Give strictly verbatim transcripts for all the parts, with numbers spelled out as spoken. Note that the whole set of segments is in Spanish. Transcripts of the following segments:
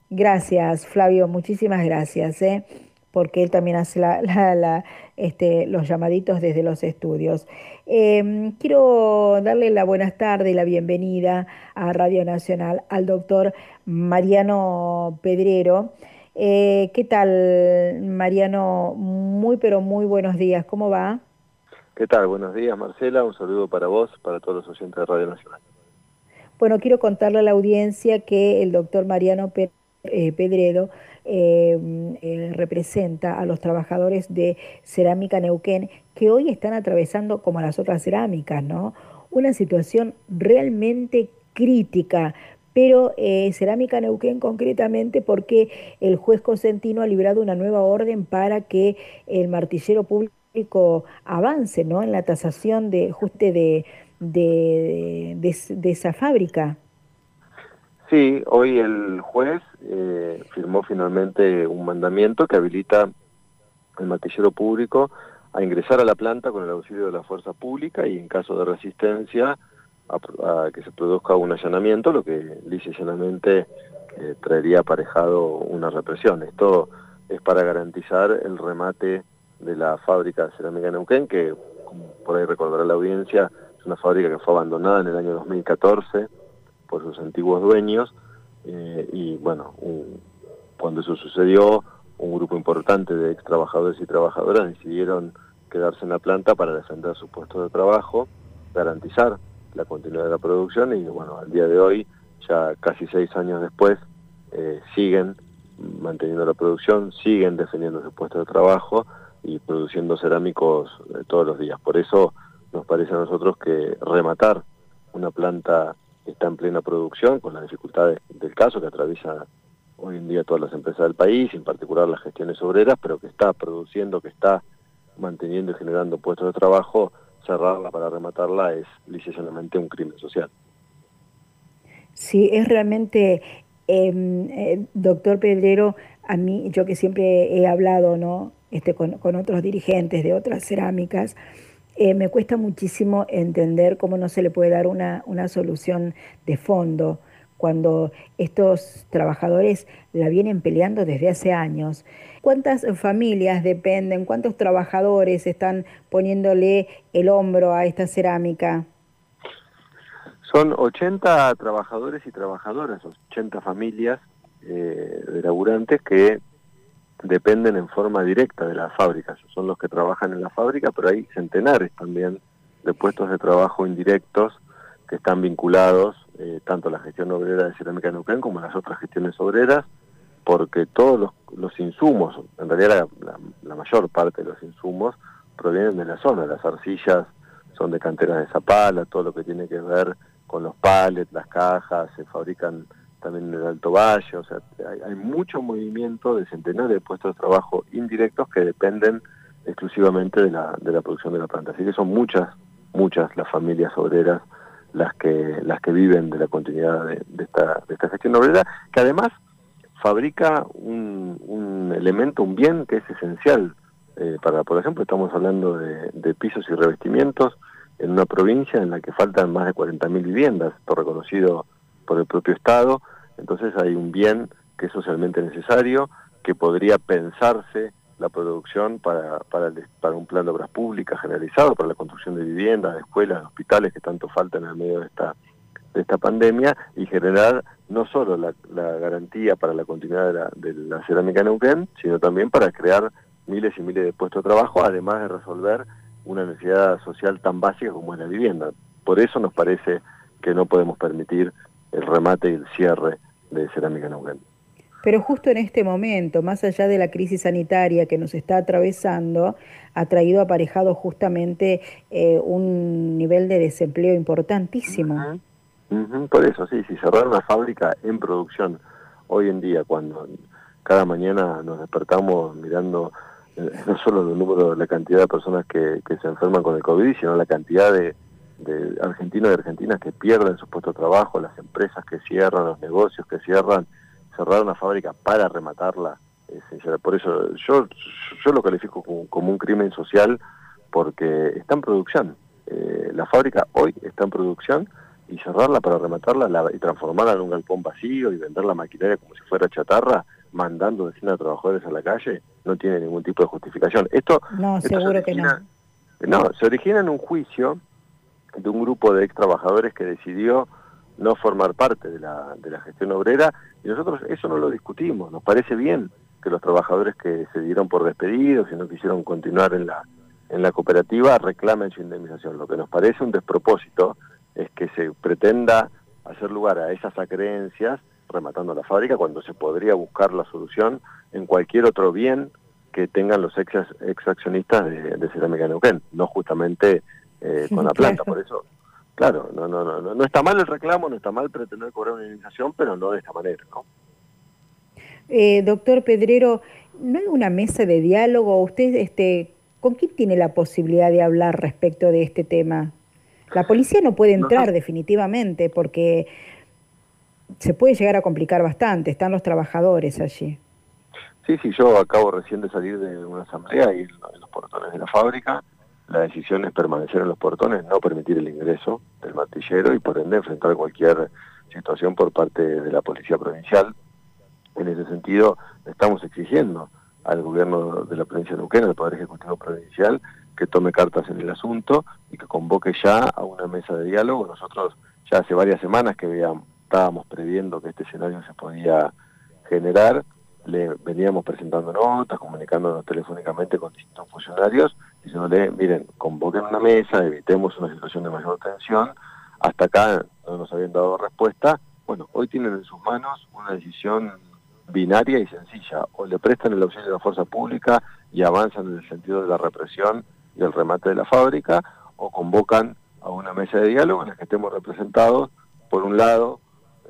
Gracias, Flavio, muchísimas gracias, ¿eh? Porque él también hace la- la- la, este, los llamaditos desde los estudios. Em, quiero darle la buenas tardes y la bienvenida a Radio Nacional al doctor Mariano Pedrero. Eh, ¿qué tal, Mariano? Muy, pero muy buenos días. ¿Cómo va? ¿Qué tal? Buenos días, Marcela. Un saludo para vos, para todos los oyentes de Radio Nacional. Bueno, quiero contarle a la audiencia que el doctor Mariano Pe- eh, Pedredo eh, eh, representa a los trabajadores de Cerámica Neuquén que hoy están atravesando, como las otras cerámicas, ¿no? Una situación realmente crítica. Pero eh, Cerámica Neuquén concretamente porque el juez Cosentino ha librado una nueva orden para que el martillero público avance, ¿no? En la tasación de ajuste de de, de, de esa fábrica. Sí, hoy el juez eh, firmó finalmente un mandamiento que habilita al martillero público a ingresar a la planta con el auxilio de la fuerza pública y en caso de resistencia a, a que se produzca un allanamiento, lo que lisa y llanamente eh, traería aparejado una represión. Esto es para garantizar el remate de la fábrica de cerámica Neuquén, que, como por ahí recordará la audiencia, es una fábrica que fue abandonada en el año dos mil catorce por sus antiguos dueños, eh, y bueno, un, cuando eso sucedió, un grupo importante de ex trabajadores y trabajadoras decidieron quedarse en la planta para defender sus puestos de trabajo, garantizar la continuidad de la producción y bueno, al día de hoy, ya casi seis años después, eh, siguen manteniendo la producción, siguen defendiendo sus puestos de trabajo y produciendo cerámicos eh, todos los días. Por eso nos parece a nosotros que rematar una planta que está en plena producción, con las dificultades del caso que atraviesa hoy en día todas las empresas del país, en particular las gestiones obreras, pero que está produciendo, que está manteniendo y generando puestos de trabajo, cerrarla para rematarla es licenciadamente un crimen social. Sí, es realmente, em, eh, doctor Pedrero, a mí, yo que siempre he hablado, ¿no? Este, con, con otros dirigentes de otras cerámicas, eh, me cuesta muchísimo entender cómo no se le puede dar una, una solución de fondo cuando estos trabajadores la vienen peleando desde hace años. ¿Cuántas familias dependen, cuántos trabajadores están poniéndole el hombro a esta cerámica? Son ochenta trabajadores y trabajadoras, ochenta familias eh, de laburantes que dependen en forma directa de las fábricas. Son los que trabajan en la fábrica, pero hay centenares también de puestos de trabajo indirectos que están vinculados eh, tanto a la gestión obrera de Cerámica Neuquén como a las otras gestiones obreras, porque todos los, los insumos, en realidad la, la, la mayor parte de los insumos provienen de la zona. Las arcillas son de canteras de Zapala, todo lo que tiene que ver con los pallets, las cajas, se fabrican también en el Alto Valle. O sea, hay, hay mucho movimiento de centenares de puestos de trabajo indirectos que dependen exclusivamente de la, de la producción de la planta. Así que son muchas, muchas las familias obreras las que las que viven de la continuidad de, de, esta, de esta gestión obrera, que además fabrica un, un elemento, un bien que es esencial eh, para, por ejemplo, estamos hablando de, de pisos y revestimientos en una provincia en la que faltan más de cuarenta mil viviendas, esto reconocido por el propio Estado. Entonces hay un bien que es socialmente necesario, que podría pensarse la producción para, para, el, para un plan de obras públicas generalizado, para la construcción de viviendas, de escuelas, de hospitales que tanto faltan en el medio de esta, de esta pandemia, y generar no solo la, la garantía para la continuidad de la, de la cerámica Neuquén, sino también para crear miles y miles de puestos de trabajo, además de resolver una necesidad social tan básica como es la vivienda. Por eso nos parece que no podemos permitir el remate y el cierre de Cerámica Neuquén. Pero justo en este momento, más allá de la crisis sanitaria que nos está atravesando, ha traído aparejado justamente eh, un nivel de desempleo importantísimo. Uh-huh. Uh-huh. Por eso, sí, si cerrar una fábrica en producción hoy en día, cuando cada mañana nos despertamos mirando eh, no solo el número, la cantidad de personas que, que se enferman con el COVID, sino la cantidad de, de argentinos y argentinas que pierden sus puestos de trabajo, las empresas que cierran, los negocios que cierran, cerrar una fábrica para rematarla. Es, por eso yo, yo lo califico como, como un crimen social, porque está en producción. Eh, la fábrica hoy está en producción y cerrarla para rematarla la, y transformarla en un galpón vacío y vender la maquinaria como si fuera chatarra, mandando decenas de trabajadores a la calle, no tiene ningún tipo de justificación. Esto, No, esto se seguro que no. origina, no, se origina en un juicio de un grupo de ex trabajadores que decidió no formar parte de la, de la gestión obrera, y nosotros eso no lo discutimos. Nos parece bien que los trabajadores que se dieron por despedidos y no quisieron continuar en la, en la cooperativa reclamen su indemnización. Lo que nos parece un despropósito es que se pretenda hacer lugar a esas acreencias rematando la fábrica cuando se podría buscar la solución en cualquier otro bien que tengan los ex, ex accionistas de, de Cerámica Neuquén, no justamente eh, con la planta. Claro. Por eso, claro, no, no, no, no está mal el reclamo, no está mal pretender cobrar una indemnización, pero no de esta manera, ¿no? Eh, doctor Pedrero, ¿no hay una mesa de diálogo? ¿Usted, este, con quién tiene la posibilidad de hablar respecto de este tema? La policía no puede entrar Nosotros, definitivamente porque se puede llegar a complicar bastante, están los trabajadores allí. sí, sí, yo acabo recién de salir de una asamblea y en, en los portones de la fábrica. La decisión es permanecer en los portones, no permitir el ingreso del martillero y por ende enfrentar cualquier situación por parte de la policía provincial. En ese sentido, estamos exigiendo al gobierno de la provincia de Neuquén, al Poder Ejecutivo Provincial, que tome cartas en el asunto y que convoque ya a una mesa de diálogo. Nosotros ya hace varias semanas que veíamos, estábamos previendo que este escenario se podía generar, le veníamos presentando notas, comunicándonos telefónicamente con distintos funcionarios, diciéndole, miren, convoquen una mesa, evitemos una situación de mayor tensión. Hasta acá no nos habían dado respuesta. Bueno, hoy tienen en sus manos una decisión binaria y sencilla: o le prestan el auxilio de la fuerza pública y avanzan en el sentido de la represión y el remate de la fábrica, o convocan a una mesa de diálogo en la que estemos representados, por un lado,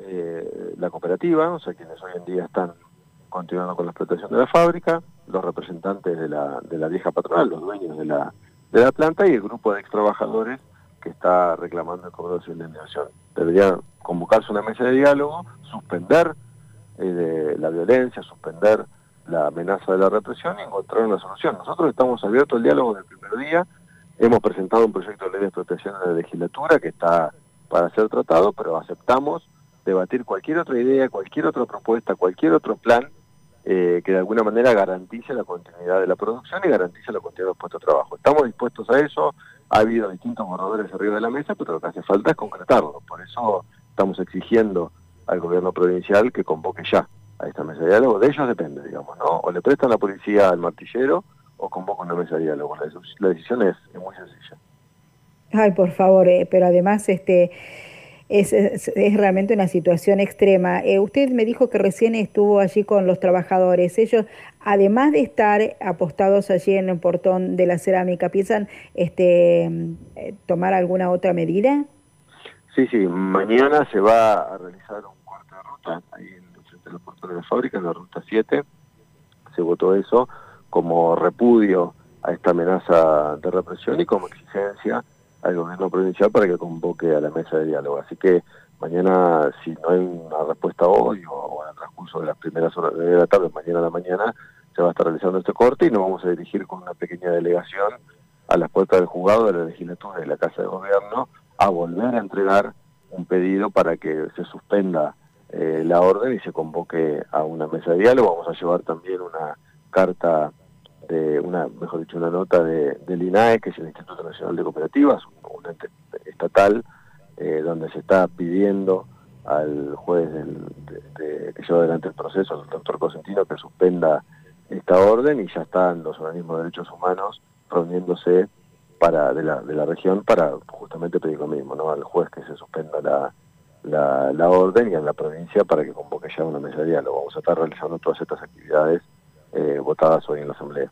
eh, la cooperativa, o sea, quienes hoy en día están continuando con la explotación de la fábrica, los representantes de la, de la vieja patronal, los dueños de la, de la planta, y el grupo de ex trabajadores que está reclamando el cobro de su indemnización. Debería convocarse una mesa de diálogo, suspender eh, de la violencia, suspender la amenaza de la represión y encontrar una solución. Nosotros estamos abiertos al diálogo desde el primer día, hemos presentado un proyecto de ley de expropiación en la legislatura que está para ser tratado, pero aceptamos debatir cualquier otra idea, cualquier otra propuesta, cualquier otro plan eh, que de alguna manera garantice la continuidad de la producción y garantice la continuidad de los puestos de trabajo. Estamos dispuestos a eso, ha habido distintos borradores arriba de la mesa, pero lo que hace falta es concretarlo. Por eso estamos exigiendo al gobierno provincial que convoque ya a esta mesa de diálogo. De ellos depende, digamos, ¿no? O le prestan la policía al martillero o convoca una mesa de diálogo. La, la decisión es, es muy sencilla. Ay, por favor, eh, pero además este es, es, es realmente una situación extrema. Eh, usted me dijo que recién estuvo allí con los trabajadores. Ellos, además de estar apostados allí en el portón de la cerámica, ¿piensan este, eh, tomar alguna otra medida? Sí, sí, mañana se va a realizar un corte de ruta ahí en frente a los portones de la fábrica, en la ruta siete. Se votó eso como repudio a esta amenaza de represión y como exigencia al gobierno provincial para que convoque a la mesa de diálogo. Así que mañana, si no hay una respuesta hoy o, o en el transcurso de las primeras horas de la tarde, mañana a la mañana, se va a estar realizando este corte y nos vamos a dirigir con una pequeña delegación a las puertas del juzgado de la legislatura y de la Casa de Gobierno a volver a entregar un pedido para que se suspenda eh, la orden y se convoque a una mesa de diálogo. Vamos a llevar también una carta de una, mejor dicho, una nota de, del INAE, que es el Instituto Nacional de Cooperativas, un, un ente estatal, eh, donde se está pidiendo al juez del, de, de, que lleva adelante el proceso, el doctor Cosentino, que suspenda esta orden, y ya están los organismos de derechos humanos reuniéndose para de la, de la región para justamente pedir lo mismo, ¿no? Al juez que se suspenda la, la, la orden, y a la provincia para que convoque ya una mesa de diálogo. Vamos a estar realizando todas estas actividades eh, votadas hoy en la Asamblea.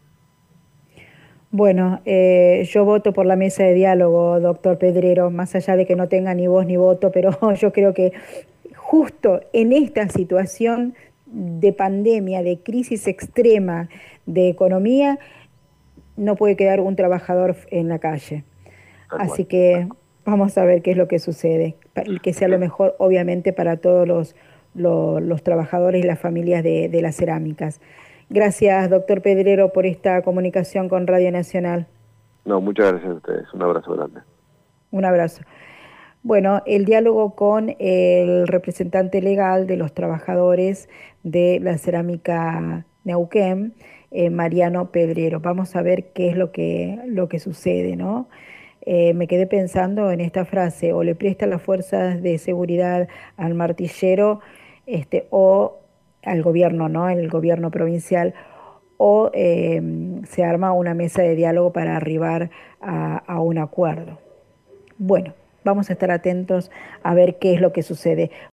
Bueno, eh, yo voto por la mesa de diálogo, doctor Pedrero, más allá de que no tenga ni voz ni voto, pero yo creo que justo en esta situación de pandemia, de crisis extrema de economía, no puede quedar un trabajador en la calle. Tal cual. Así que vamos a ver qué es lo que sucede, que sea lo Bien. mejor obviamente para todos los, los, los trabajadores y las familias de, de las cerámicas. Gracias, doctor Pedrero, por esta comunicación con Radio Nacional. No, muchas gracias a ustedes. Un abrazo grande. Un abrazo. Bueno, el diálogo con el representante legal de los trabajadores de la cerámica Neuquén, eh, Mariano Pedrero. Vamos a ver qué es lo que, lo que sucede, ¿no? Eh, me quedé pensando en esta frase: o le presta las fuerzas de seguridad al martillero, este, o al gobierno, ¿no? El gobierno provincial, o eh, se arma una mesa de diálogo para arribar a, a un acuerdo. Bueno, vamos a estar atentos a ver qué es lo que sucede.